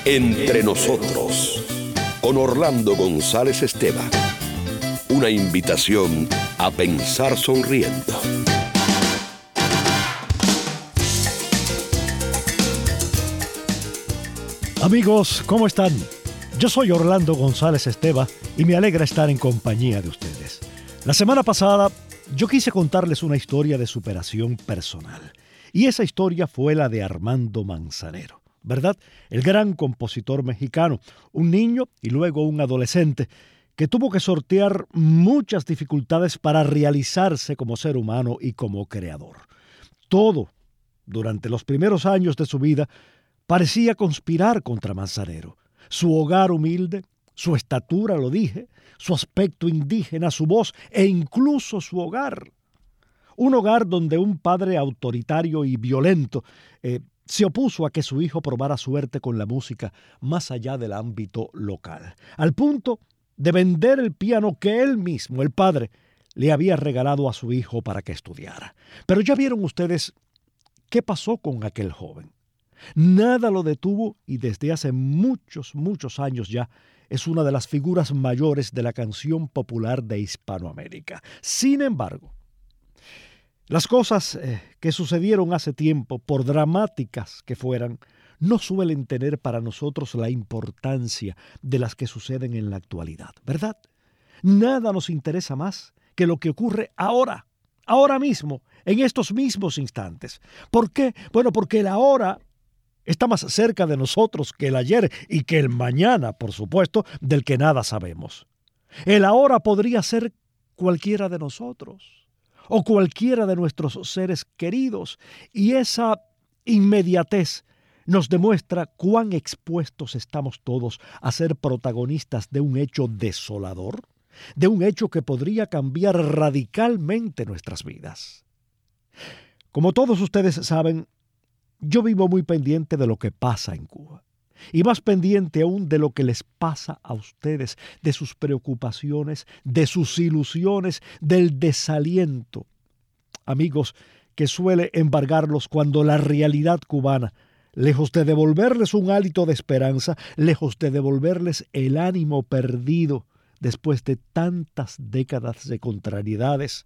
Entre nosotros, con Orlando González Esteban. Una invitación a pensar sonriendo. Amigos, ¿cómo están? Yo soy Orlando González Esteban y me alegra estar en compañía de ustedes. La semana pasada yo quise contarles una historia de superación personal. Y esa historia fue la de Armando Manzanero, ¿verdad? El gran compositor mexicano, un niño y luego un adolescente que tuvo que sortear muchas dificultades para realizarse como ser humano y como creador. Todo, durante los primeros años de su vida, parecía conspirar contra Manzanero. Su hogar humilde, su estatura, lo dije, su aspecto indígena, su voz e incluso su hogar. Un hogar donde un padre autoritario y violento se opuso a que su hijo probara suerte con la música más allá del ámbito local, al punto de vender el piano que él mismo, el padre, le había regalado a su hijo para que estudiara. Pero ya vieron ustedes qué pasó con aquel joven. Nada lo detuvo y desde hace muchos años ya es una de las figuras mayores de la canción popular de Hispanoamérica. Sin embargo, las cosas que sucedieron hace tiempo, por dramáticas que fueran, no suelen tener para nosotros la importancia de las que suceden en la actualidad, ¿verdad? Nada nos interesa más que lo que ocurre ahora mismo, en estos mismos instantes. ¿Por qué? Bueno, porque el ahora está más cerca de nosotros que el ayer y que el mañana, por supuesto, del que nada sabemos. El ahora podría ser cualquiera de nosotros o cualquiera de nuestros seres queridos, y esa inmediatez nos demuestra cuán expuestos estamos todos a ser protagonistas de un hecho desolador, de un hecho que podría cambiar radicalmente nuestras vidas. Como todos ustedes saben, yo vivo muy pendiente de lo que pasa en Cuba, y más pendiente aún de lo que les pasa a ustedes, de sus preocupaciones, de sus ilusiones, del desaliento, amigos, que suele embargarlos cuando la realidad cubana, lejos de devolverles un hálito de esperanza, lejos de devolverles el ánimo perdido después de tantas décadas de contrariedades,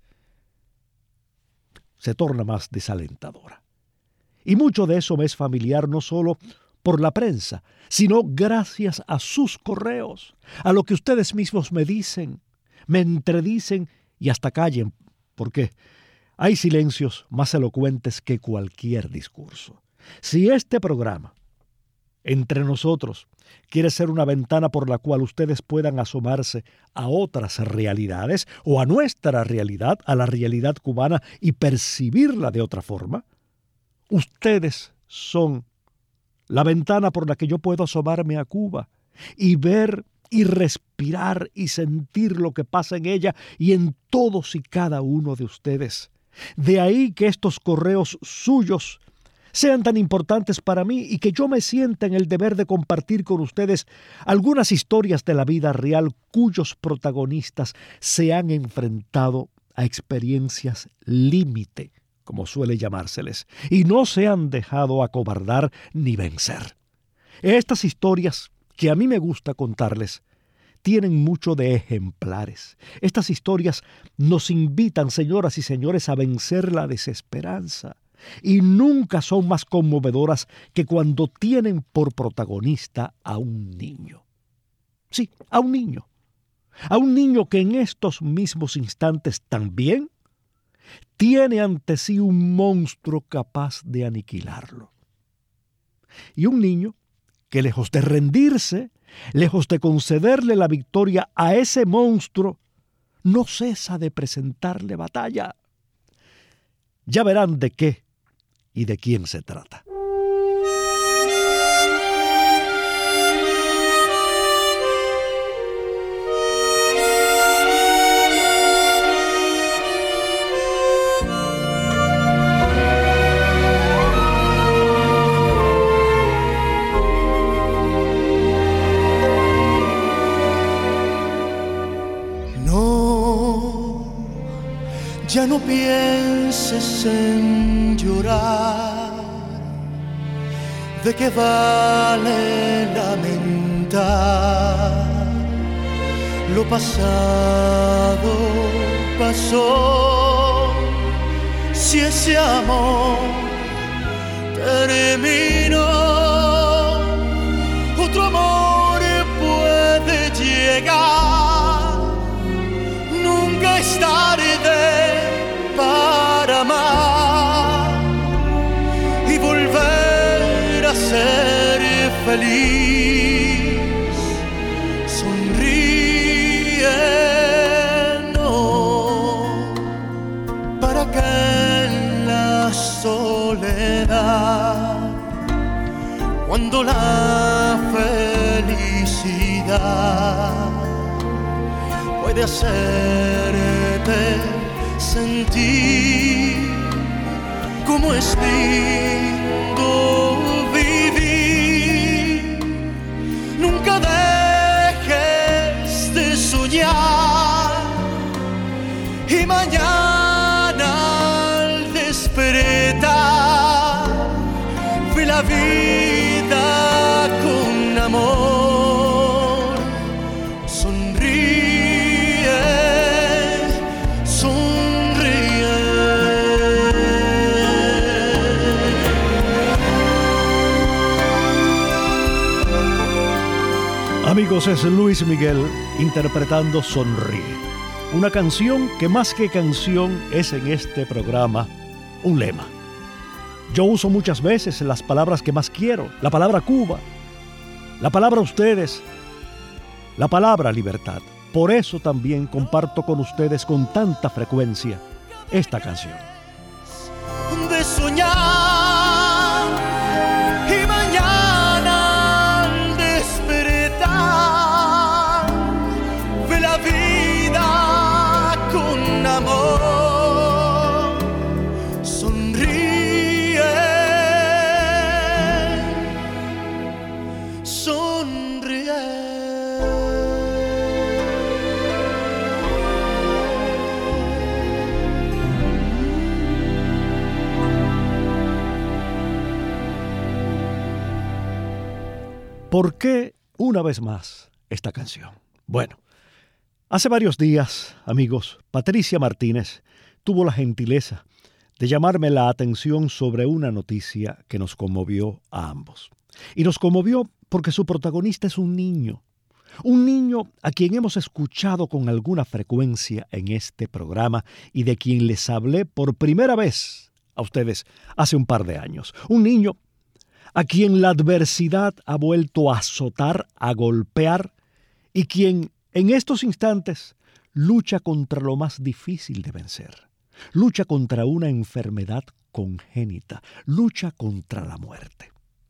se torna más desalentadora. Y mucho de eso me es familiar no solo por la prensa, sino gracias a sus correos, a lo que ustedes mismos me dicen, me entredicen y hasta callen, porque hay silencios más elocuentes que cualquier discurso. Si este programa, Entre Nosotros, quiere ser una ventana por la cual ustedes puedan asomarse a otras realidades o a nuestra realidad, a la realidad cubana y percibirla de otra forma, ustedes son la ventana por la que yo puedo asomarme a Cuba y ver y respirar y sentir lo que pasa en ella y en todos y cada uno de ustedes. De ahí que estos correos suyos sean tan importantes para mí y que yo me sienta en el deber de compartir con ustedes algunas historias de la vida real cuyos protagonistas se han enfrentado a experiencias límite, como suele llamárseles, y no se han dejado acobardar ni vencer. Estas historias, que a mí me gusta contarles, tienen mucho de ejemplares. Estas historias nos invitan, señoras y señores, a vencer la desesperanza, y nunca son más conmovedoras que cuando tienen por protagonista a un niño. Sí, a un niño. A un niño que en estos mismos instantes también tiene ante sí un monstruo capaz de aniquilarlo. Y un niño que, lejos de rendirse, lejos de concederle la victoria a ese monstruo, no cesa de presentarle batalla. Ya verán de qué y de quién se trata. Ya no pienses en llorar, ¿De qué vale lamentar? Lo pasado pasó. Si ese amor terminó, otro amor puede llegar. Nunca es tarde para amar y volver a ser feliz. Sonríe, no, para que en la soledad, cuando la felicidad puede hacerte sentir como es lindo vivir. Nunca dejes de soñar y mañana al despertar ve la vida con amor. Sonríe, sonríe. Amigos, es Luis Miguel interpretando Sonríe, una canción que más que canción es en este programa un lema. Yo uso muchas veces las palabras que más quiero, la palabra Cuba, la palabra ustedes, la palabra libertad. Por eso también comparto con ustedes con tanta frecuencia esta canción. De soñar y mañana al despertar ve la vida con amor. Sonríe, sonríe. ¿Por qué una vez más esta canción? Bueno, hace varios días, amigos, Patricia Martínez tuvo la gentileza de llamarme la atención sobre una noticia que nos conmovió a ambos. Y nos conmovió porque su protagonista es un niño a quien hemos escuchado con alguna frecuencia en este programa y de quien les hablé por primera vez a ustedes hace un par de años. Un niño a quien la adversidad ha vuelto a azotar, a golpear, y quien en estos instantes lucha contra lo más difícil de vencer. Lucha contra una enfermedad congénita, lucha contra la muerte.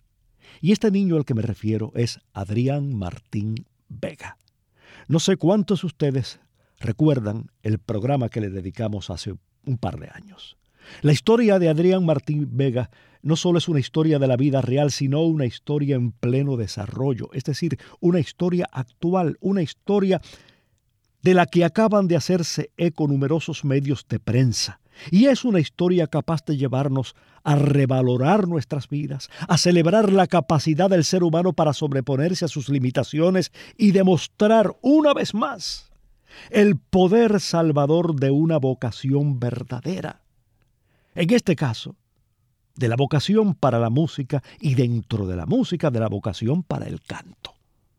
Y este niño al que me refiero es Adrián Martín Vega. No sé cuántos de ustedes recuerdan el programa que le dedicamos hace un par de años. La historia de Adrián Martín Vega no solo es una historia de la vida real, sino una historia en pleno desarrollo, es decir, una historia actual, una historia de la que acaban de hacerse eco numerosos medios de prensa. Y es una historia capaz de llevarnos a revalorar nuestras vidas, a celebrar la capacidad del ser humano para sobreponerse a sus limitaciones y demostrar una vez más el poder salvador de una vocación verdadera. En este caso, de la vocación para la música y dentro de la música, de la vocación para el canto.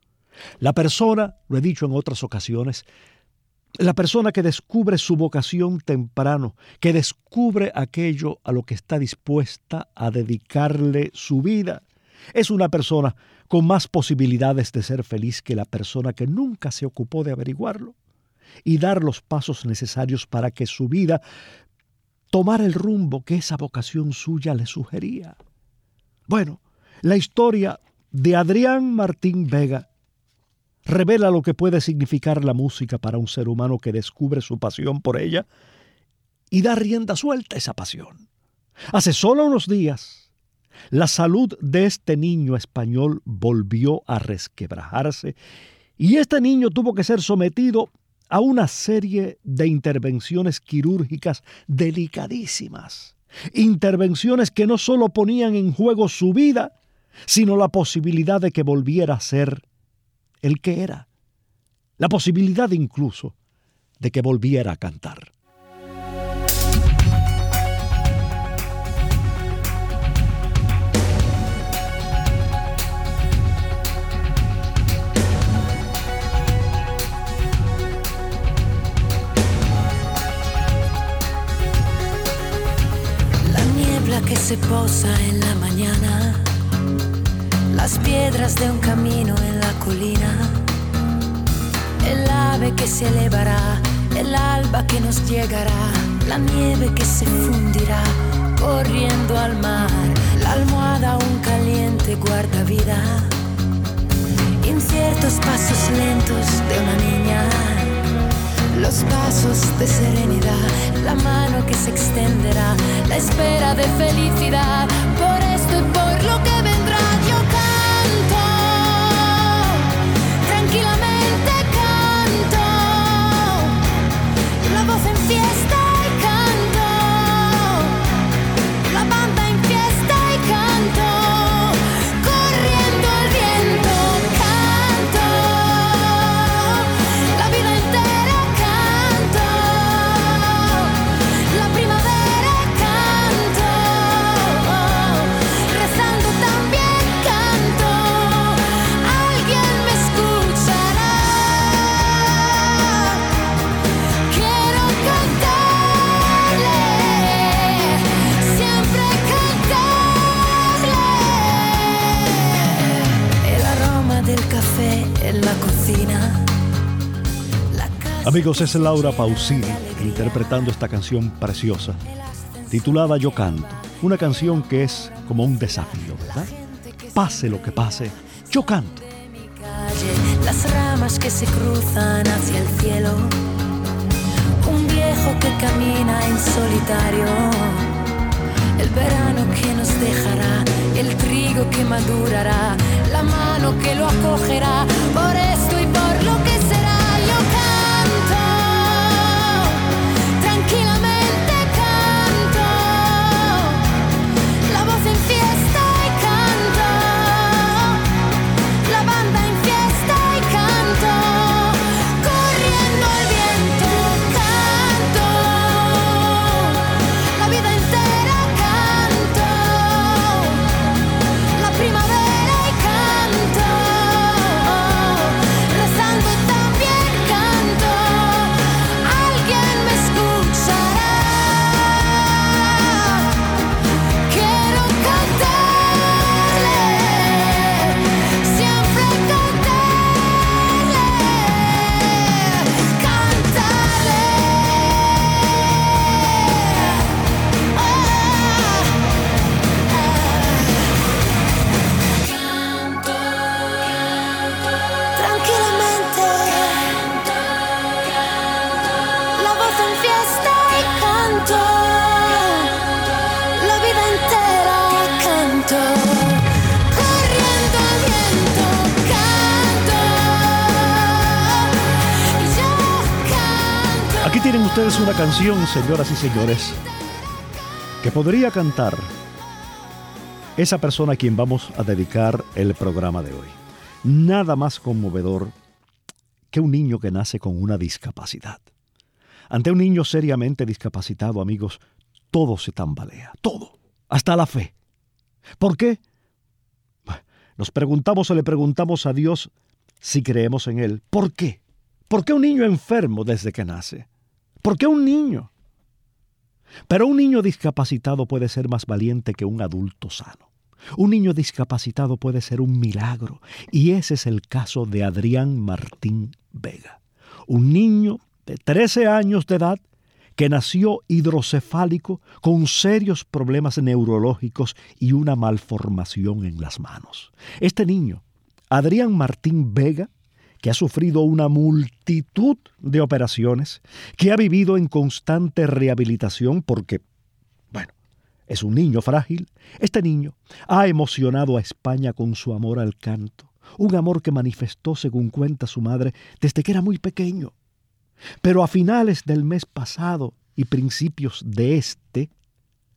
La persona, lo he dicho en otras ocasiones, la persona que descubre su vocación temprano, que descubre aquello a lo que está dispuesta a dedicarle su vida, es una persona con más posibilidades de ser feliz que la persona que nunca se ocupó de averiguarlo y dar los pasos necesarios para que su vida tomara el rumbo que esa vocación suya le sugería. Bueno, la historia de Adrián Martín Vega revela lo que puede significar la música para un ser humano que descubre su pasión por ella y da rienda suelta a esa pasión. Hace solo unos días, la salud de este niño español volvió a resquebrajarse y este niño tuvo que ser sometido a una serie de intervenciones quirúrgicas delicadísimas. Intervenciones que no solo ponían en juego su vida, sino la posibilidad de que volviera a ser el que era. La posibilidad incluso de que volviera a cantar. Que se posa en la mañana, las piedras de un camino en la colina, el ave que se elevará, el alba que nos llegará, la nieve que se fundirá corriendo al mar, la almohada aún caliente guarda vida, inciertos pasos lentos de una niña, los pasos de serenidad, la mano que se extenderá, la espera de felicidad, por esto y por lo que vendrá. Yo canto, tranquilamente canto, la voz en fiesta y canto, la banda en fiesta y canto, corriendo el viento, canto, la vida entera. En la cocina. Amigos, es Laura Pausini interpretando esta canción preciosa titulada Yo Canto, una canción que es como un desafío, ¿verdad? Pase lo que pase, yo canto. Las ramas que se cruzan hacia el cielo, un viejo que camina en solitario, el verano que nos dejará, el trigo que madurará, la mano que lo acogerá, por esto y por lo que será. Yo canto, tranquilamente canto, la voz en fiesta y canto, la banda en fiesta y canto, corriendo el viento, canto, la vida entera canto, la primavera y canto, rezando también canto, alguien me escuchará, quiero cantarle, siempre cantarle, cantarle, tranquilamente, la voz en fiesta y canto, la vida entera canto, corriendo el viento canto, y yo canto. Aquí tienen ustedes una canción, señoras y señores, que podría cantar esa persona a quien vamos a dedicar el programa de hoy. Nada más conmovedor que un niño que nace con una discapacidad. Ante un niño seriamente discapacitado, amigos, todo se tambalea, todo, hasta la fe. ¿Por qué? Nos preguntamos o le preguntamos a Dios si creemos en Él. ¿Por qué? ¿Por qué un niño enfermo desde que nace? ¿Por qué un niño? Pero un niño discapacitado puede ser más valiente que un adulto sano. Un niño discapacitado puede ser un milagro, y ese es el caso de Adrián Martín Vega, un niño de 13 años de edad que nació hidrocefálico con serios problemas neurológicos y una malformación en las manos. Este niño, Adrián Martín Vega, que ha sufrido una multitud de operaciones, que ha vivido en constante rehabilitación porque, bueno, es un niño frágil. Este niño ha emocionado a España con su amor al canto, un amor que manifestó, según cuenta su madre, desde que era muy pequeño. Pero a finales del mes pasado y principios de este,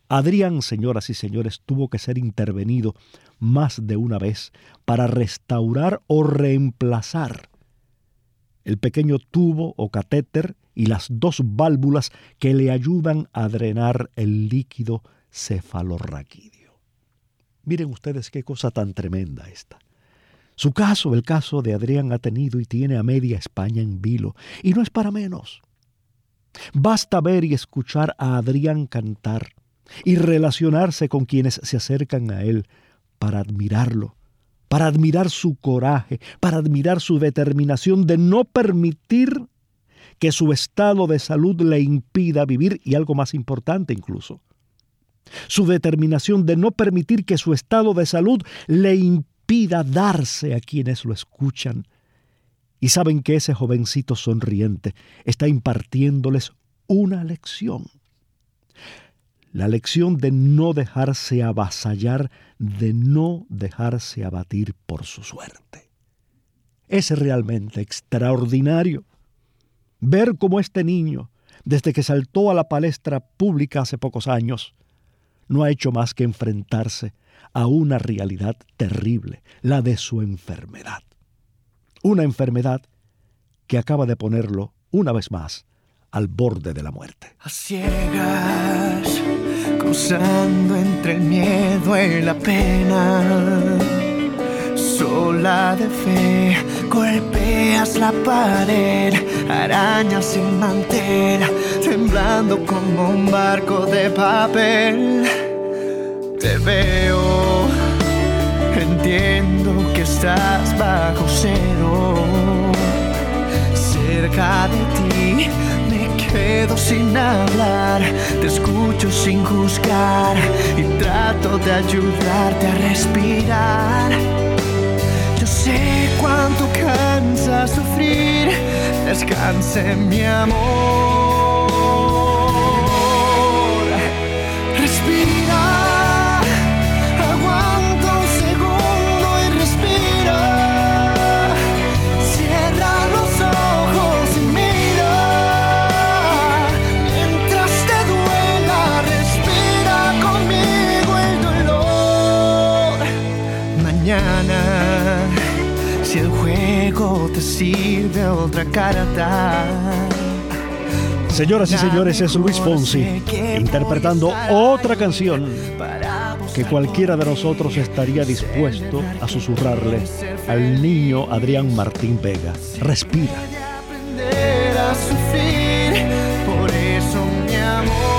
Adrián, señoras y señores, tuvo que ser intervenido más de una vez para restaurar o reemplazar el pequeño tubo o catéter y las 2 válvulas que le ayudan a drenar el líquido cefalorraquídeo. Miren ustedes qué cosa tan tremenda esta. Su caso, el caso de Adrián, ha tenido y tiene a media España en vilo, y no es para menos. Basta ver y escuchar a Adrián cantar y relacionarse con quienes se acercan a él para admirarlo, para admirar su coraje, para admirar su determinación de no permitir que su estado de salud le impida vivir, y algo más importante incluso, su determinación de no permitir que su estado de salud le impida darse a quienes lo escuchan. Y saben que ese jovencito sonriente está impartiéndoles una lección. La lección de no dejarse avasallar, de no dejarse abatir por su suerte. Es realmente extraordinario ver cómo este niño, desde que saltó a la palestra pública hace pocos años, no ha hecho más que enfrentarse a una realidad terrible, la de su enfermedad. Una enfermedad que acaba de ponerlo, una vez más, al borde de la muerte. A ciegas, cruzando entre el miedo y la pena, sola de fe, golpeas la pared, arañas el mantel, temblando como un barco de papel. Te veo, entiendo que estás bajo cero. Cerca de ti me quedo sin hablar, te escucho sin juzgar y trato de ayudarte a respirar. Yo sé cuánto cansa sufrir, descanse mi amor. Respira. Si el juego te sirve otra carta. Señoras y señores, es Luis Fonsi interpretando otra canción que cualquiera de nosotros estaría dispuesto a susurrarle al niño Adrián Martín Vega. Respira. Aprender a sufrir, por eso mi amor.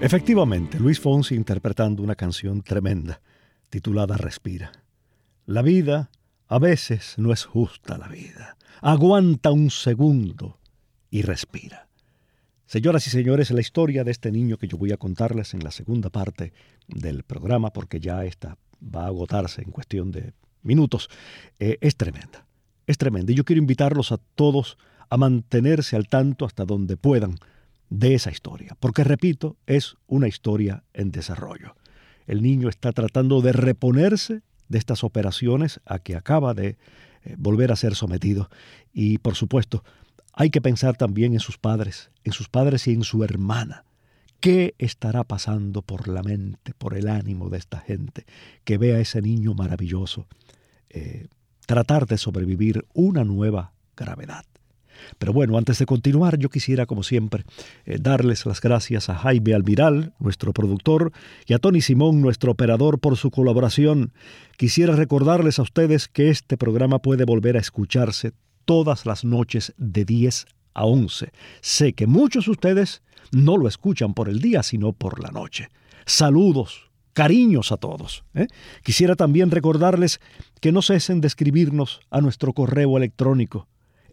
Efectivamente, Luis Fonsi interpretando una canción tremenda, titulada Respira. La vida a veces no es justa la vida. Aguanta un segundo y respira. Señoras y señores, la historia de este niño que yo voy a contarles en la segunda parte del programa, porque ya esta va a agotarse en cuestión de minutos, es tremenda. Es tremenda. Y yo quiero invitarlos a todos a mantenerse al tanto hasta donde puedan de esa historia, porque repito, es una historia en desarrollo. El niño está tratando de reponerse de estas operaciones a que acaba de volver a ser sometido, y por supuesto hay que pensar también en sus padres y en su hermana. ¿Qué estará pasando por la mente, por el ánimo de esta gente que ve a ese niño maravilloso tratar de sobrevivir una nueva gravedad? Pero bueno, antes de continuar, yo quisiera, como siempre, darles las gracias a Jaime Almiral, nuestro productor, y a Tony Simón, nuestro operador, por su colaboración. Quisiera recordarles a ustedes que este programa puede volver a escucharse todas las noches de 10 a 11. Sé que muchos de ustedes no lo escuchan por el día, sino por la noche. Saludos, cariños a todos. Quisiera también recordarles que no cesen de escribirnos a nuestro correo electrónico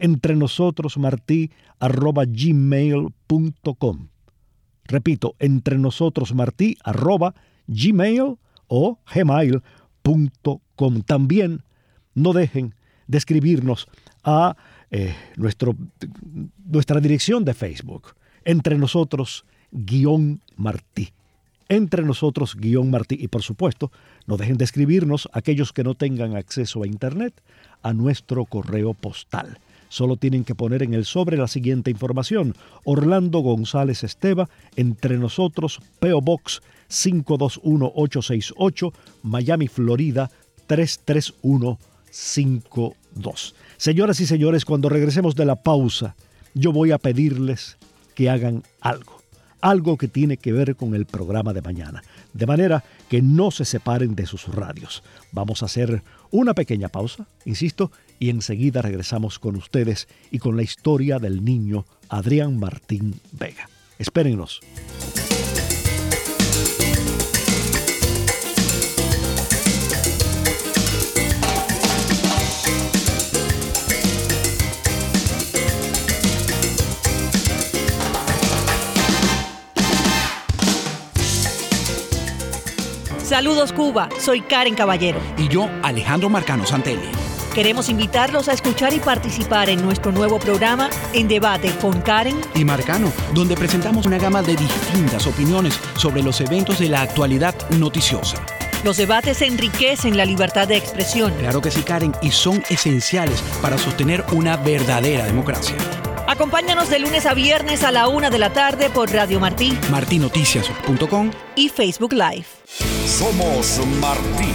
entrenosotrosmarti@gmail.com. Repito, entrenosotrosmarti@gmail o gmail.com. También no dejen de escribirnos a nuestra dirección de Facebook, entrenosotros-martí. Entrenosotros-martí. Y por supuesto, no dejen de escribirnos aquellos que no tengan acceso a Internet a nuestro correo postal. Solo tienen que poner en el sobre la siguiente información: Orlando González Esteva, Entre Nosotros, P.O. Box 521868, Miami, Florida 33152. Señoras y señores, cuando regresemos de la pausa, yo voy a pedirles que hagan algo que tiene que ver con el programa de mañana, de manera que no se separen de sus radios. Vamos a hacer una pequeña pausa, insisto, y enseguida regresamos con ustedes y con la historia del niño Adrián Martín Vega. Espérennos. Saludos Cuba, soy Karen Caballero. Y yo, Alejandro Marcano Santelli. Queremos invitarlos a escuchar y participar en nuestro nuevo programa En Debate con Karen y Marcano, donde presentamos una gama de distintas opiniones sobre los eventos de la actualidad noticiosa. Los debates enriquecen la libertad de expresión. Claro que sí, Karen, y son esenciales para sostener una verdadera democracia. Acompáñanos de lunes a viernes a la 1 de la tarde por Radio Martí, martinoticias.com y Facebook Live. Somos Martí.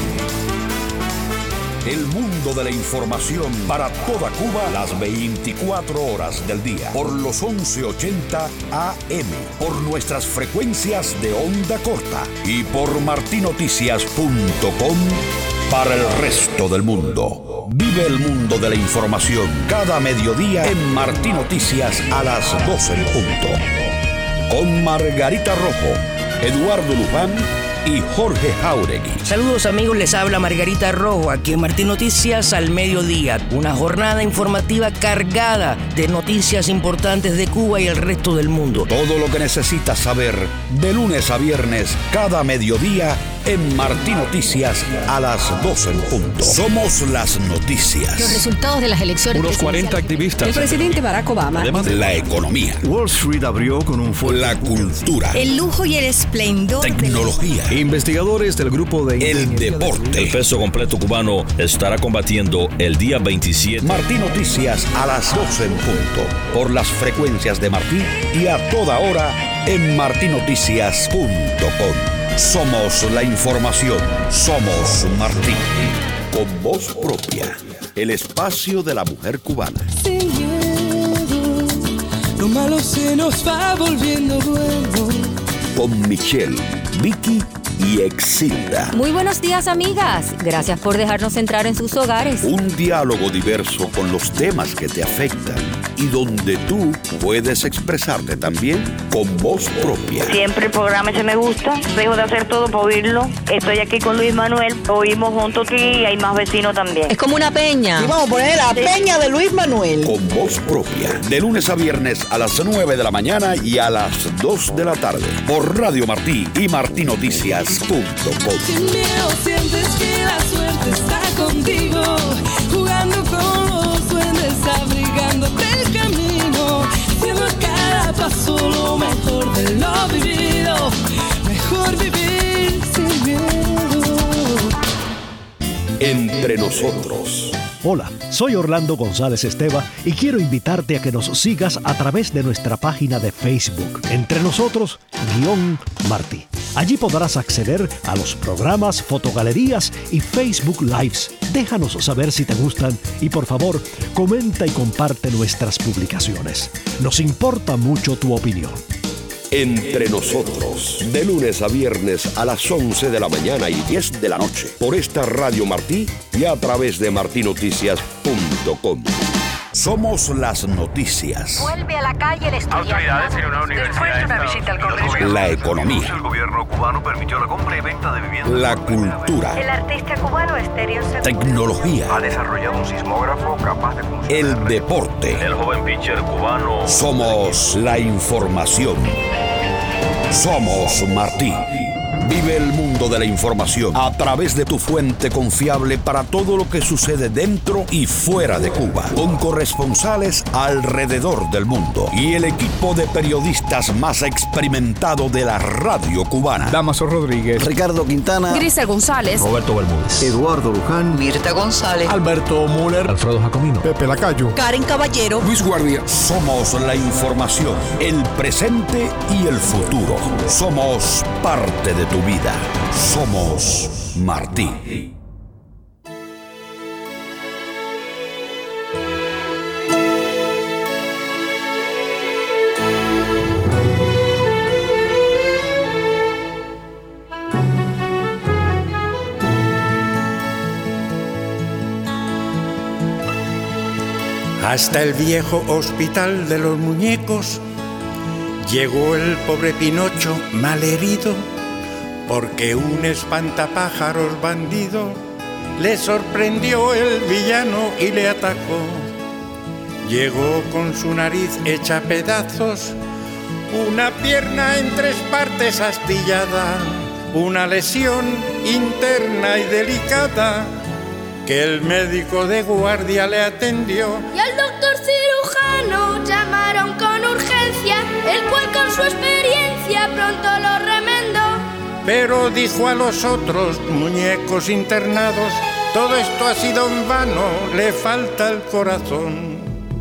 El mundo de la información para toda Cuba las 24 horas del día. Por los 1180 AM. Por nuestras frecuencias de onda corta. Y por martinoticias.com para el resto del mundo. Vive el mundo de la información cada mediodía en Martí Noticias a las 12 en punto. Con Margarita Rojo, Eduardo Luján y Jorge Jauregui. Saludos amigos, les habla Margarita Rojo aquí en Martí Noticias al mediodía. Una jornada informativa cargada de noticias importantes de Cuba y el resto del mundo. Todo lo que necesitas saber de lunes a viernes cada mediodía en Martí Noticias a las 12 en punto. Somos las noticias. Los resultados de las elecciones. Unos 40 activistas. El presidente Barack Obama. Además, la economía. Wall Street abrió con un fuerte. La cultura. El lujo y el esplendor. Tecnología. Investigadores del grupo de... El deporte. El peso completo cubano estará combatiendo el día 27. Martí Noticias a las 12 en punto. Por las frecuencias de Martí y a toda hora en martinoticias.com. Somos la información. Somos Martí. Con voz propia. El espacio de la mujer cubana. Sin miedo, lo malo se nos va volviendo bueno. Con Michelle, Vicky y Exilda. Muy buenos días, amigas. Gracias por dejarnos entrar en sus hogares. Un diálogo diverso con los temas que te afectan y y donde tú puedes expresarte también con voz propia. Siempre el programa ese me gusta, dejo de hacer todo para oírlo. Estoy aquí con Luis Manuel, oímos juntos aquí y hay más vecinos también. Es como una peña. Y vamos a poner la peña de Luis Manuel. Con voz propia, de lunes a viernes a las 9 de la mañana y a las 2 de la tarde, por Radio Martí y martinoticias.com. Sin miedo sientes que la suerte está contigo, jugando con los duendes, abrigándote el camino, haciendo cada paso lo mejor de lo vivido, mejor vivir sin miedo. Entre nosotros. Hola, soy Orlando González Esteva y quiero invitarte a que nos sigas a través de nuestra página de Facebook, Entre Nosotros Martí. Allí podrás acceder a los programas, fotogalerías y Facebook Lives. Déjanos saber si te gustan y por favor, comenta y comparte nuestras publicaciones. Nos importa mucho tu opinión. Entre Nosotros, de lunes a viernes a las 11 de la mañana y 10 de la noche, por esta Radio Martí y a través de martinoticias.com. Somos las noticias. Vuelve a la calle el estudiante. Autoridades en una universidad. Después de una visita al Congreso. La economía. El gobierno cubano permitió la compra y venta de viviendas. La cultura. El artista cubano Estéreo Segura. Tecnología. Ha desarrollado un sismógrafo capaz de funcionar. El deporte. El joven pitcher cubano. Somos la información. Somos Martí. Vive el mundo de la información a través de tu fuente confiable para todo lo que sucede dentro y fuera de Cuba, con corresponsales alrededor del mundo y el equipo de periodistas más experimentado de la radio cubana. Damaso Rodríguez, Ricardo Quintana, Grisel González, Roberto Bermúdez, Eduardo Luján, Mirta González, Alberto Müller, Alfredo Jacomino, Pepe Lacayo, Karen Caballero, Luis Guardia. Somos la información, el presente y el futuro. Somos parte de tu vida. Somos Martí. Hasta el viejo hospital de los muñecos llegó el pobre Pinocho malherido, porque un espantapájaros bandido le sorprendió el villano y le atacó. Llegó con su nariz hecha pedazos, una pierna en 3 partes astillada, una lesión interna y delicada que el médico de guardia le atendió. Y al doctor cirujano llamaron con urgencia, el cual con su experiencia pronto lo remendó. Pero dijo a los otros muñecos internados, todo esto ha sido en vano, le falta el corazón.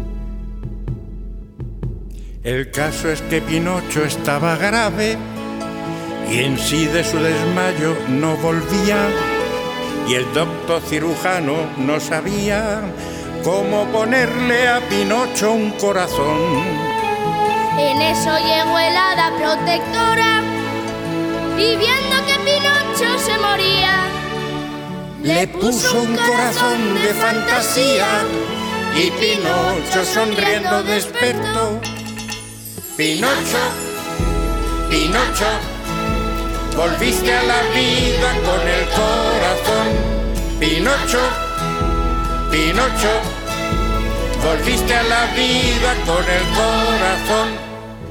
El caso es que Pinocho estaba grave y en sí de su desmayo no volvía, y el doctor cirujano no sabía cómo ponerle a Pinocho un corazón. En eso llegó el hada protectora y viendo que Pinocho se moría, le puso un corazón de fantasía y Pinocho sonriendo despertó. Pinocho, Pinocho, volviste a la vida con el corazón. Pinocho, Pinocho, volviste a la vida con el corazón.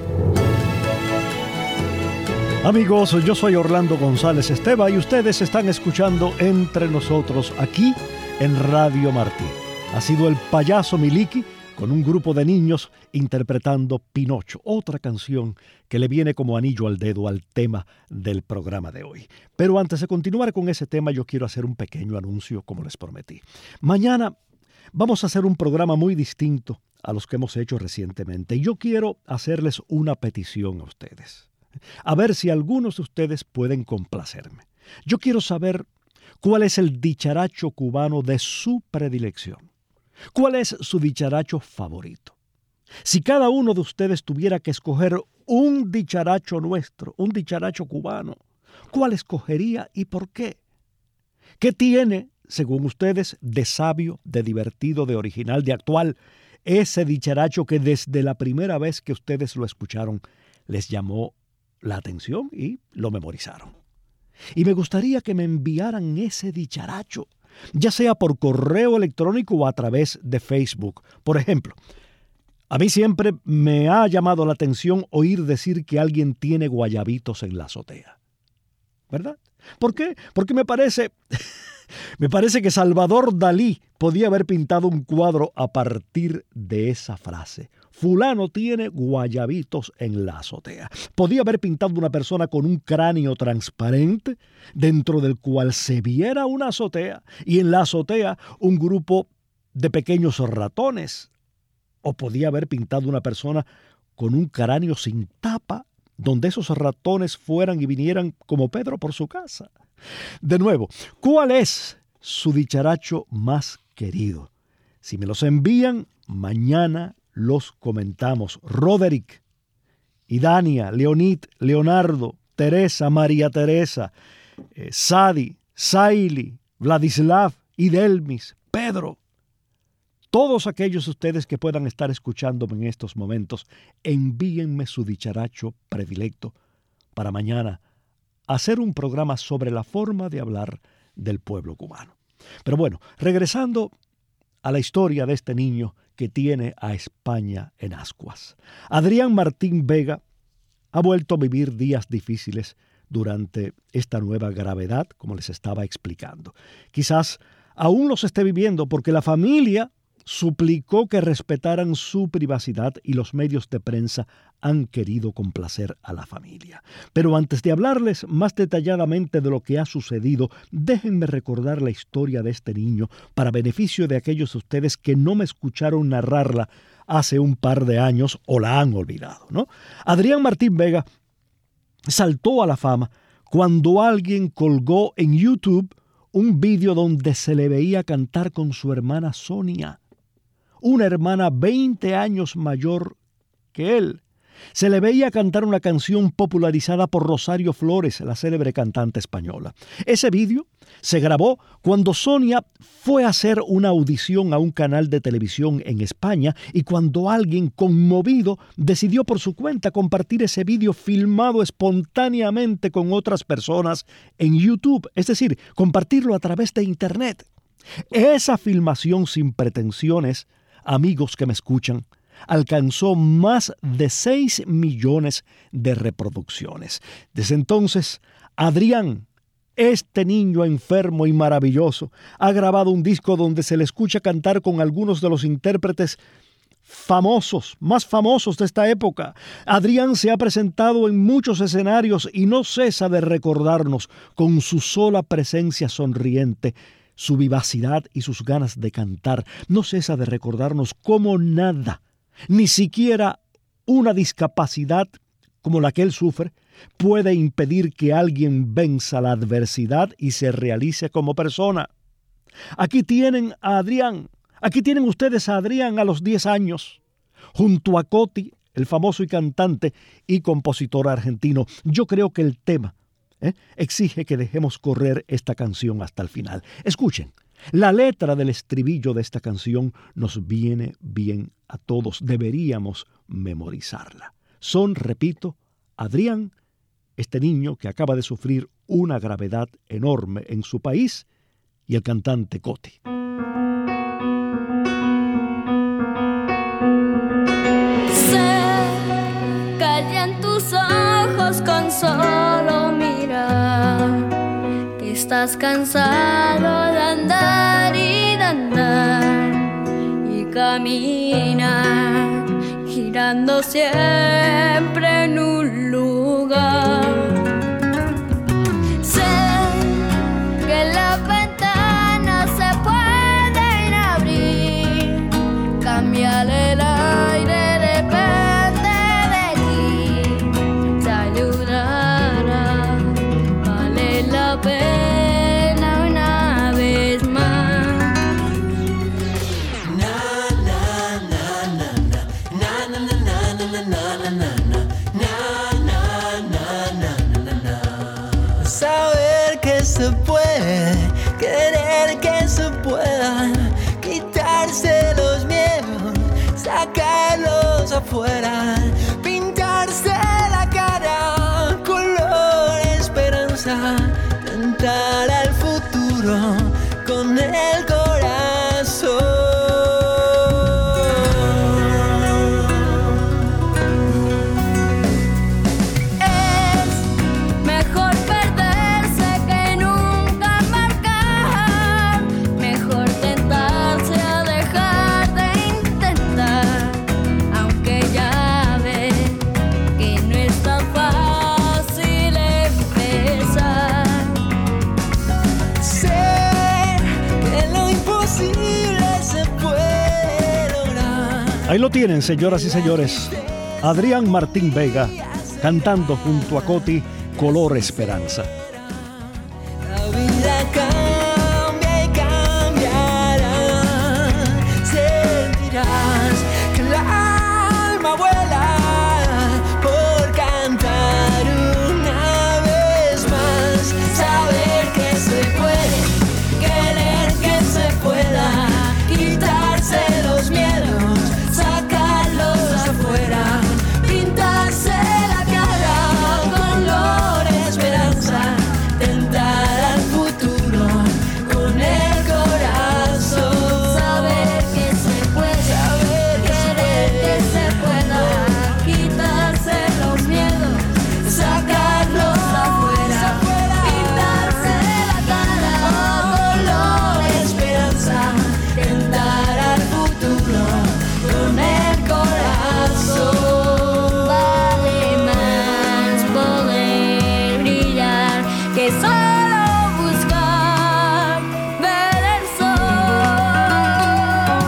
Amigos, yo soy Orlando González Esteva y ustedes están escuchando Entre Nosotros aquí en Radio Martí. Ha sido el payaso Miliki con un grupo de niños interpretando Pinocho, otra canción que le viene como anillo al dedo al tema del programa de hoy. Pero antes de continuar con ese tema, yo quiero hacer un pequeño anuncio, como les prometí. Mañana vamos a hacer un programa muy distinto a los que hemos hecho recientemente y yo quiero hacerles una petición a ustedes. A ver si algunos de ustedes pueden complacerme. Yo quiero saber cuál es el dicharacho cubano de su predilección. ¿Cuál es su dicharacho favorito? Si cada uno de ustedes tuviera que escoger un dicharacho nuestro, un dicharacho cubano, ¿cuál escogería y por qué? ¿Qué tiene, según ustedes, de sabio, de divertido, de original, de actual ese dicharacho que desde la primera vez que ustedes lo escucharon les llamó la atención y lo memorizaron. Y me gustaría que me enviaran ese dicharacho, ya sea por correo electrónico o a través de Facebook. Por ejemplo, a mí siempre me ha llamado la atención oír decir que alguien tiene guayabitos en la azotea. ¿Verdad? ¿Por qué? Porque me parece que Salvador Dalí podía haber pintado un cuadro a partir de esa frase. Fulano tiene guayabitos en la azotea. Podía haber pintado una persona con un cráneo transparente dentro del cual se viera una azotea y en la azotea un grupo de pequeños ratones. O podía haber pintado una persona con un cráneo sin tapa donde esos ratones fueran y vinieran como Pedro por su casa. De nuevo, ¿cuál es su dicharacho más querido? Si me los envían, mañana los comentamos. Roderick, Idania, Leonid, Leonardo, Teresa, María Teresa, Sadi, Saili, Vladislav, Idelmis, Pedro. Todos aquellos de ustedes que puedan estar escuchándome en estos momentos, envíenme su dicharacho predilecto para mañana hacer un programa sobre la forma de hablar del pueblo cubano. Pero bueno, regresando a la historia de este niño que tiene a España en ascuas. Adrián Martín Vega ha vuelto a vivir días difíciles durante esta nueva gravedad, como les estaba explicando. Quizás aún los esté viviendo porque la familia suplicó que respetaran su privacidad y los medios de prensa han querido complacer a la familia. Pero antes de hablarles más detalladamente de lo que ha sucedido, déjenme recordar la historia de este niño para beneficio de aquellos de ustedes que no me escucharon narrarla hace un par de años o la han olvidado, ¿no? Adrián Martín Vega saltó a la fama cuando alguien colgó en YouTube un vídeo donde se le veía cantar con su hermana Sonia, una hermana 20 años mayor que él. Se le veía cantar una canción popularizada por Rosario Flores, la célebre cantante española. Ese vídeo se grabó cuando Sonia fue a hacer una audición a un canal de televisión en España y cuando alguien conmovido decidió por su cuenta compartir ese vídeo filmado espontáneamente con otras personas en YouTube, es decir, compartirlo a través de Internet. Esa filmación sin pretensiones, amigos que me escuchan, alcanzó más de 6 millones de reproducciones. Desde entonces, Adrián, este niño enfermo y maravilloso, ha grabado un disco donde se le escucha cantar con algunos de los intérpretes más famosos de esta época. Adrián se ha presentado en muchos escenarios y no cesa de recordarnos con su sola presencia sonriente su vivacidad y sus ganas de cantar. No cesa de recordarnos cómo nada, ni siquiera una discapacidad como la que él sufre, puede impedir que alguien venza la adversidad y se realice como persona. Aquí tienen a Adrián, aquí tienen ustedes a Adrián a los 10 años, junto a Coti, el famoso y cantante y compositor argentino. Yo creo que el tema exige que dejemos correr esta canción hasta el final. Escuchen, la letra del estribillo de esta canción nos viene bien a todos. Deberíamos memorizarla. Son, repito, Adrián, este niño que acaba de sufrir una gravedad enorme en su país, y el cantante Coti. Se callan tus ojos con solo mirar, que estás cansado de andar y de andar y caminar, girando siempre en un lugar. Sé que las ventanas se pueden abrir, cambiar el aire depende de ti, te ayudará, vale la pena una vez más. Saber que se puede, querer que se pueda, quitarse los miedos, afuera, pintarse la cara color esperanza, tentar al futuro con el corazón. Ahí lo tienen, señoras y señores. Adrián Martín Vega cantando junto a Coti Color Esperanza. La vida cambia y cambiará. Sentirás que el alma vuela por cantar una vez más. Saber que se puede, querer que se pueda, quitarse los miedos, sacarlos afuera, pintarse la cara color esperanza, tentar al futuro con el corazón. Saber que se puede, querer que se pueda, quitarse los miedos, sacarlos afuera, pintarse la cara color esperanza, tentar al futuro con el corazón. Vale más poder brillar que solo buscar ver el sol.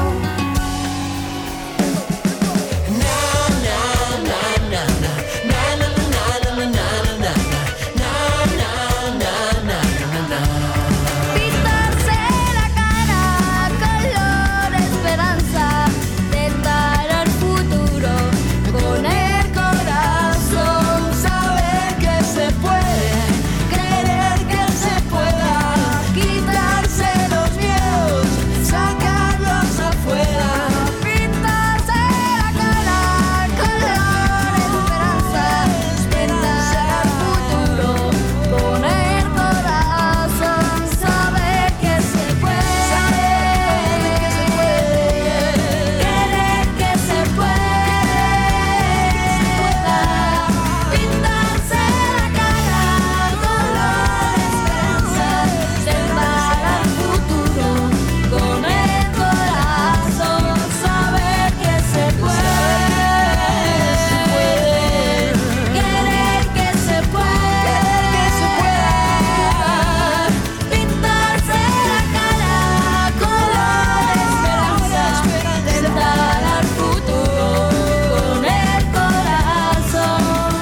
Pintarse la cara color esperanza, tentar al futuro con el corazón. Saber que se puede, querer que se pueda, quitarse los miedos, sacarlos afuera, pintarse la cara color esperanza, tentar al futuro con el corazón. Saber que se puede, querer que se pueda, pintarse la cara color esperanza, tentar al futuro con el corazón. Saber que se puede, querer que se pueda, pintarse la cara color esperanza, tentar al futuro con el corazón.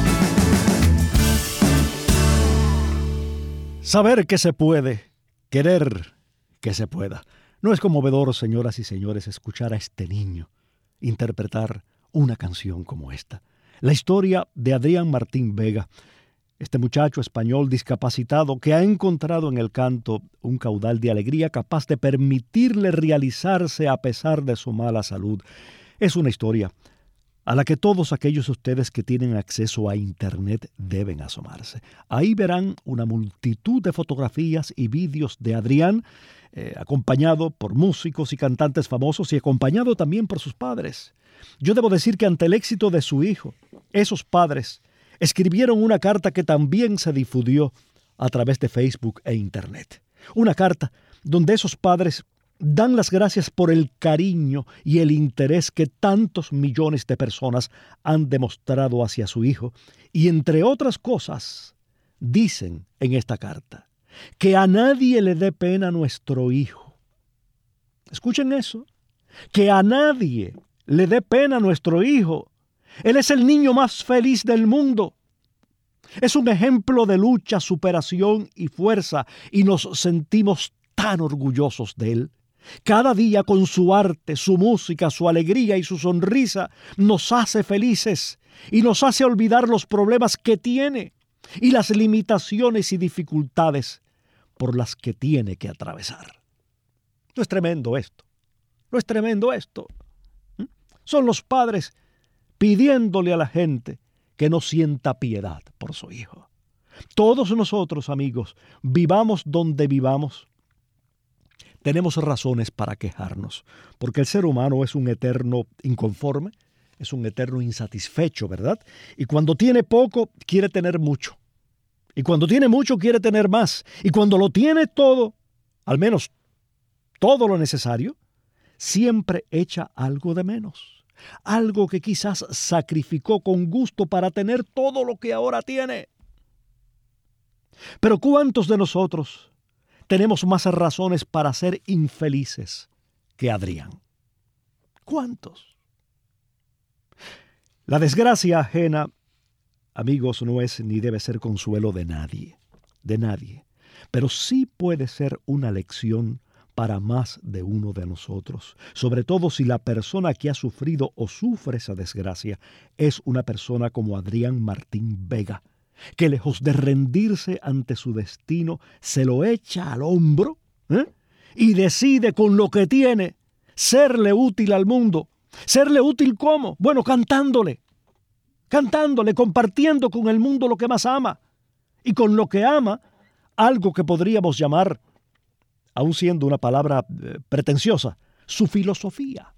Saber que se puede, querer que se pueda. No es conmovedor, señoras y señores, escuchar a este niño interpretar una canción como esta. La historia de Adrián Martín Vega, este muchacho español discapacitado que ha encontrado en el canto un caudal de alegría capaz de permitirle realizarse a pesar de su mala salud. Es una historia a la que todos aquellos de ustedes que tienen acceso a Internet deben asomarse. Ahí verán una multitud de fotografías y vídeos de Adrián, acompañado por músicos y cantantes famosos y acompañado también por sus padres. Yo debo decir que ante el éxito de su hijo, esos padres escribieron una carta que también se difundió a través de Facebook e Internet. Una carta donde esos padres dan las gracias por el cariño y el interés que tantos millones de personas han demostrado hacia su hijo y, entre otras cosas, dicen en esta carta que a nadie le dé pena nuestro hijo. Escuchen eso, que a nadie le dé pena nuestro hijo. Él es el niño más feliz del mundo. Es un ejemplo de lucha, superación y fuerza y nos sentimos tan orgullosos de él. Cada día con su arte, su música, su alegría y su sonrisa nos hace felices y nos hace olvidar los problemas que tiene y las limitaciones y dificultades por las que tiene que atravesar. No es tremendo esto. No es tremendo esto. Son los padres pidiéndole a la gente que no sienta piedad por su hijo. Todos nosotros, amigos, vivamos donde vivamos, tenemos razones para quejarnos, porque el ser humano es un eterno inconforme, es un eterno insatisfecho, ¿verdad? Y cuando tiene poco, quiere tener mucho. Y cuando tiene mucho, quiere tener más. Y cuando lo tiene todo, al menos todo lo necesario, siempre echa algo de menos. Algo que quizás sacrificó con gusto para tener todo lo que ahora tiene. Pero ¿cuántos de nosotros tenemos más razones para ser infelices que Adrián? ¿Cuántos? La desgracia ajena, amigos, no es ni debe ser consuelo de nadie, pero sí puede ser una lección para más de uno de nosotros, sobre todo si la persona que ha sufrido o sufre esa desgracia es una persona como Adrián Martín Vega, que lejos de rendirse ante su destino, se lo echa al hombro y decide con lo que tiene serle útil al mundo. ¿Serle útil cómo? Bueno, cantándole, compartiendo con el mundo lo que más ama. Y con lo que ama, algo que podríamos llamar, aun siendo una palabra pretenciosa, su filosofía.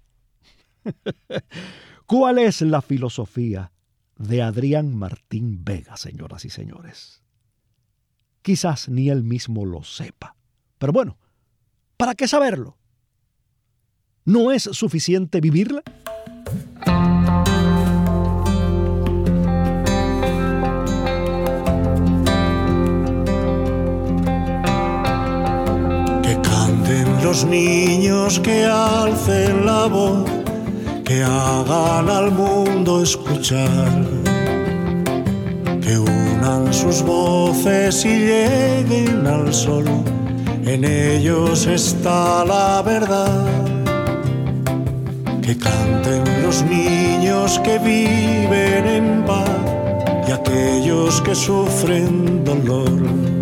¿Cuál es la filosofía de Adrián Martín Vega, señoras y señores? Quizás ni él mismo lo sepa. Pero bueno, ¿para qué saberlo? ¿No es suficiente vivirla? Que canten los niños, que alcen la voz, que hagan al mundo escuchar, que unan sus voces y lleguen al sol. En ellos está la verdad. Que canten los niños que viven en paz y aquellos que sufren dolor.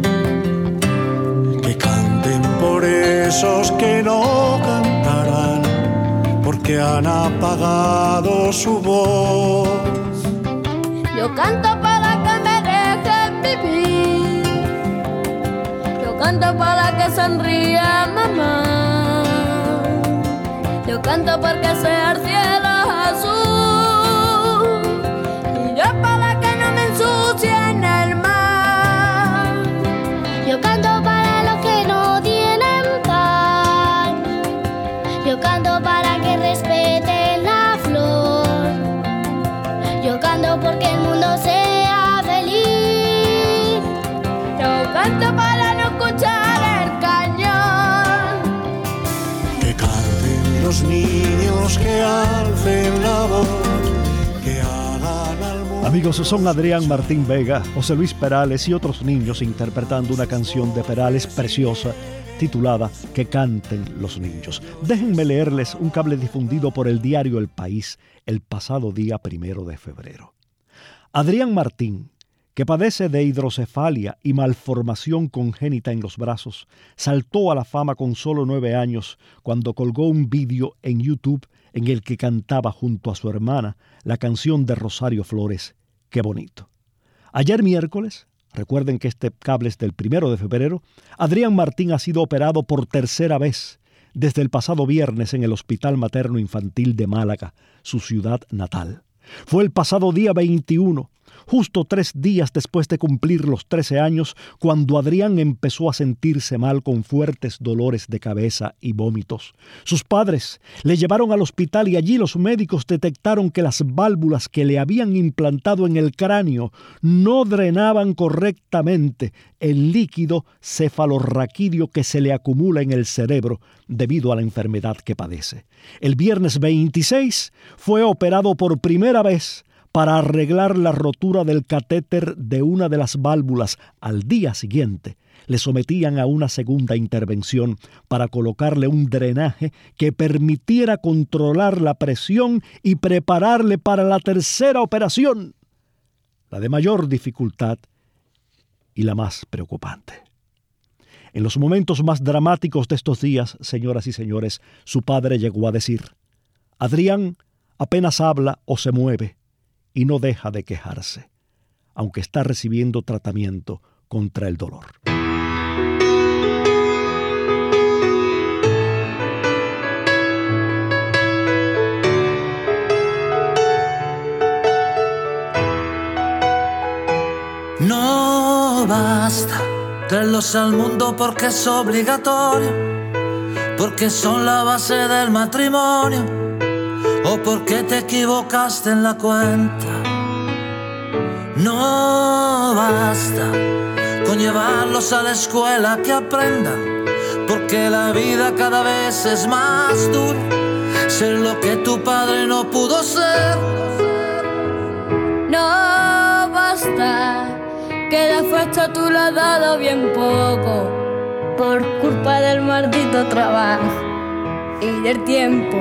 Que canten por esos que no cantarán porque han apagado su voz. Yo canto para que me dejen vivir. Yo canto para que sonría mamá. Yo canto porque sea el cielo azul. Y yo para que no me ensucie en el mar. Yo canto para los que no tienen pan. Yo canto para que respeten la flor. Yo canto porque el mundo sea feliz. Yo canto para no escuchar el cañón. Que canten los niños, que alcen la voz, que hagan al mundo. Amigos, son Adrián Martín Vega, José Luis Perales y otros niños interpretando una canción de Perales preciosa titulada Que canten los niños. Déjenme leerles un cable difundido por el diario El País el pasado día 1 de febrero. Adrián Martín, que padece de hidrocefalia y malformación congénita en los brazos, saltó a la fama con solo 9 años cuando colgó un vídeo en YouTube en el que cantaba junto a su hermana la canción de Rosario Flores, Qué bonito. Ayer miércoles, recuerden que este cable es del 1 de febrero, Adrián Martín ha sido operado por tercera vez desde el pasado viernes en el Hospital Materno Infantil de Málaga, su ciudad natal. Fue el pasado día 21, justo 3 días después de cumplir los 13 años, cuando Adrián empezó a sentirse mal con fuertes dolores de cabeza y vómitos. Sus padres le llevaron al hospital y allí los médicos detectaron que las válvulas que le habían implantado en el cráneo no drenaban correctamente el líquido cefalorraquídeo que se le acumula en el cerebro debido a la enfermedad que padece. El viernes 26 fue operado por primera vez para arreglar la rotura del catéter de una de las válvulas. Al día siguiente le sometían a una segunda intervención para colocarle un drenaje que permitiera controlar la presión y prepararle para la tercera operación, la de mayor dificultad y la más preocupante. En los momentos más dramáticos de estos días, señoras y señores, su padre llegó a decir: Adrián apenas habla o se mueve. y no deja de quejarse, aunque está recibiendo tratamiento contra el dolor. No basta traerlos al mundo porque es obligatorio, porque son la base del matrimonio, o porque te equivocaste en la cuenta. No basta con llevarlos a la escuela que aprendan, porque la vida cada vez es más dura, ser lo que tu padre no pudo ser. No basta que la fuerza tú la has dado bien poco, por culpa del maldito trabajo y del tiempo.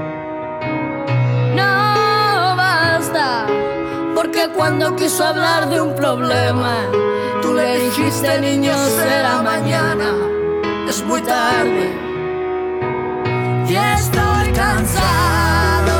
No basta, porque cuando quiso hablar de un problema, tú le dijiste, niño, será mañana, es muy tarde y estoy cansado.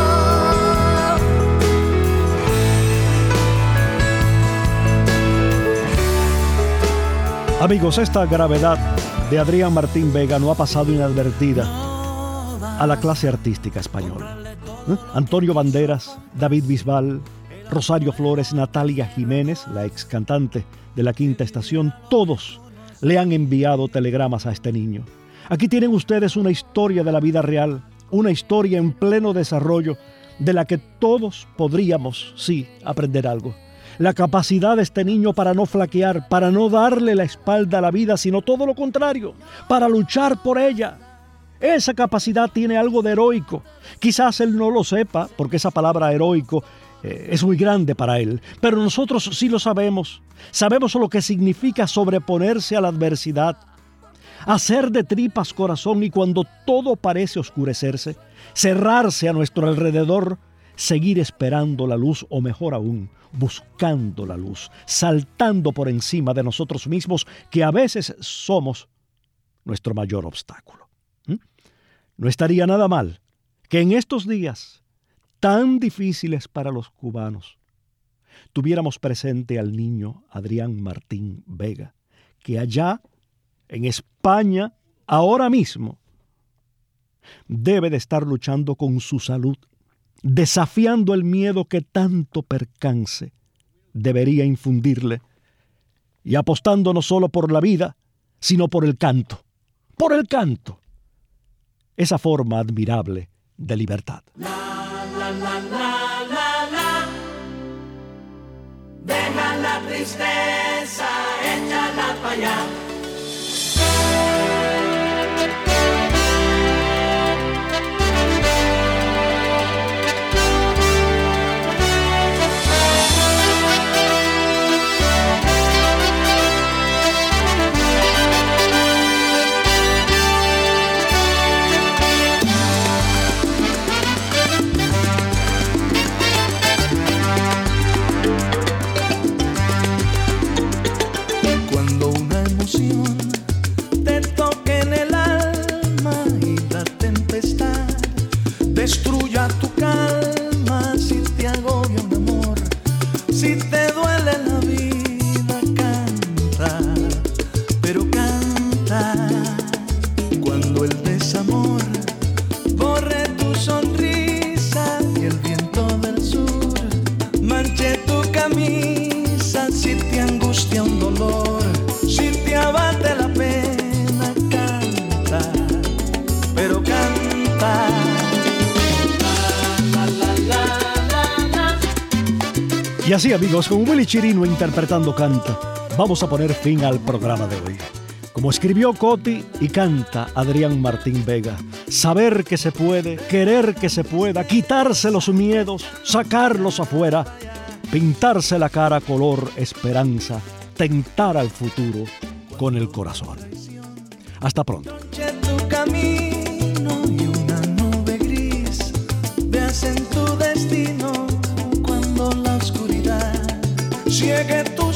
Amigos, esta gravedad de Adrián Martín Vega no ha pasado inadvertida a la clase artística española. Antonio Banderas, David Bisbal, Rosario Flores, Natalia Jiménez, la ex cantante de La Quinta Estación, todos le han enviado telegramas a este niño. Aquí tienen ustedes una historia de la vida real, una historia en pleno desarrollo de la que todos podríamos, sí, aprender algo. La capacidad de este niño para no flaquear, para no darle la espalda a la vida, sino todo lo contrario, para luchar por ella. Esa capacidad tiene algo de heroico. Quizás él no lo sepa, porque esa palabra heroico es muy grande para él, pero nosotros sí lo sabemos. Sabemos lo que significa sobreponerse a la adversidad, hacer de tripas corazón y cuando todo parece oscurecerse, cerrarse a nuestro alrededor, seguir esperando la luz o mejor aún, buscando la luz, saltando por encima de nosotros mismos, que a veces somos nuestro mayor obstáculo. No estaría nada mal que en estos días tan difíciles para los cubanos tuviéramos presente al niño Adrián Martín Vega, que allá en España, ahora mismo, debe de estar luchando con su salud, desafiando el miedo que tanto percance debería infundirle y apostando no solo por la vida, sino por el canto. Por el canto. Esa forma admirable de libertad. Deja la tristeza, échala para allá. Te toque en el alma y la tempestad destruya tu calma. Si te agobia un amor, si te duele la vida, canta, pero canta. Cuando el desamor borre tu sonrisa y el viento del sur manche tu camisa, si te angustia un dolor, si te abate la pena, canta, pero canta. Y así, amigos, con Willy Chirino interpretando Canta, vamos a poner fin al programa de hoy. Como escribió Coti y canta Adrián Martín Vega, saber que se puede, querer que se pueda, quitarse los miedos, sacarlos afuera, pintarse la cara color esperanza, tentar al futuro con el corazón. Hasta pronto. Tu camino y una nube gris veas en tu destino cuando la oscuridad ciegue tu